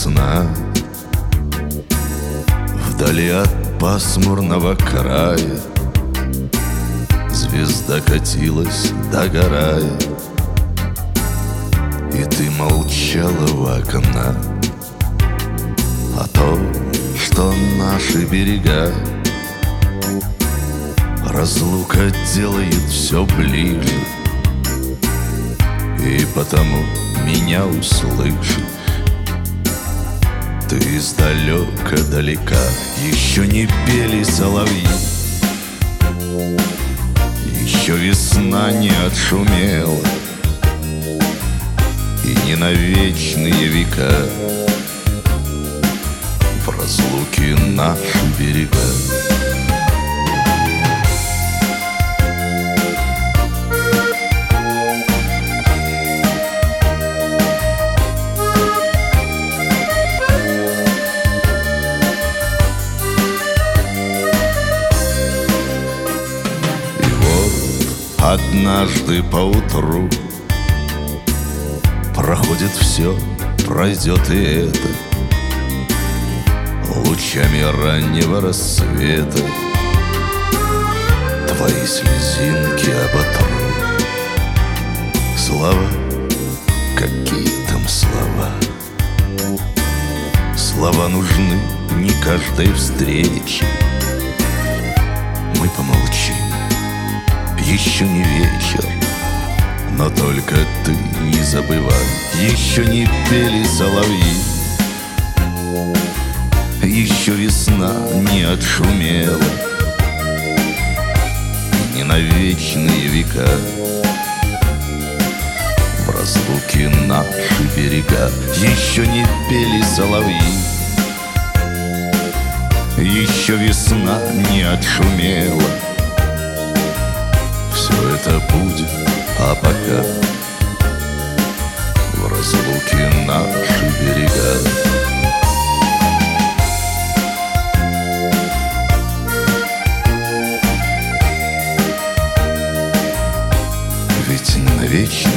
весна. Вдали от пасмурного края звезда катилась, догорая, и ты молчала в окна о том, что наши берега разлука делает все ближе. И потому меня услышишь ты издалека далека. Еще не пели соловьи, еще весна не отшумела, и не на вечные века в разлуке наши берега. Однажды поутру проходит все, пройдет и это, лучами раннего рассвета твои слезинки оботру. Слова, какие там слова? Слова нужны не каждой встрече. Мы помолчим, еще не вечер, но только ты не забывай. Еще не пели соловьи, еще весна не отшумела, и не на вечные века в разлуке наши берега. Еще не пели соловьи, еще весна не отшумела. Все это будет, а пока в разлуке наши берега. Ведь не на вечные